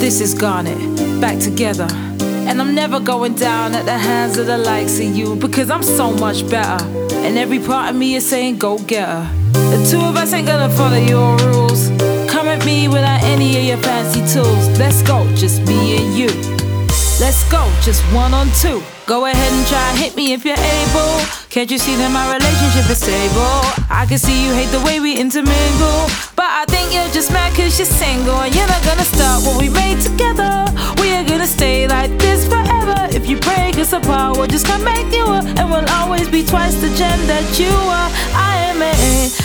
This is Garnet, back together. And I'm never going down at the hands of the likes of you, because I'm so much better. And every part of me is saying go get her. The two of us ain't gonna follow your rules. Come at me without any of your fancy tools. Let's go, just me and you. Let's go, just 1 on 2. Go ahead and try and hit me if you're able. Can't you see that my relationship is stable? I can see you hate the way we intermingle, but I think you're just mad cause you're single. And you're not gonna start what we made together. We are gonna stay like this forever. If you break us apart, we'll just come back newer, and we'll always be twice the gem that you are. I am a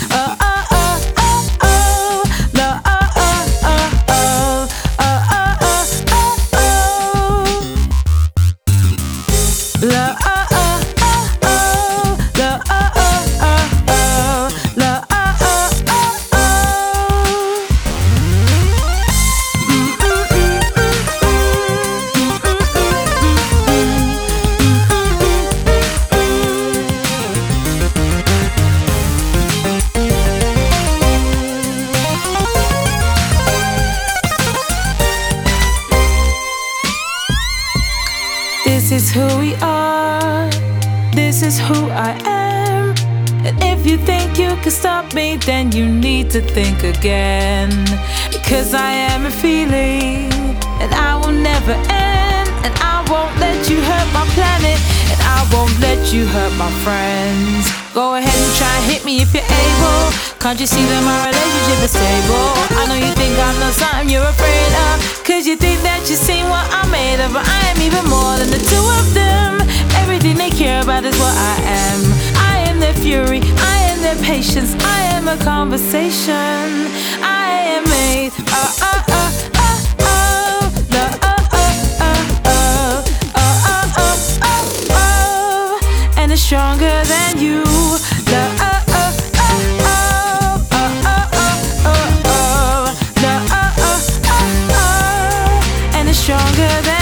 This is who we are, this is who I am. And if you think you can stop me, then you need to think again. Because I am a feeling, and I will never end. And I won't let you hurt my planet, and I won't let you hurt my friends. Go ahead and try and hit me if you're able. Can't you see that my relationship is stable? I know you think I'm not something you're afraid of, cause you think that you've seen what I'm made of. But I am even more than the two of them. Everything they care about is what I am. I am their fury, I am their patience, I am a conversation. I am made and it's stronger than you. And it's stronger than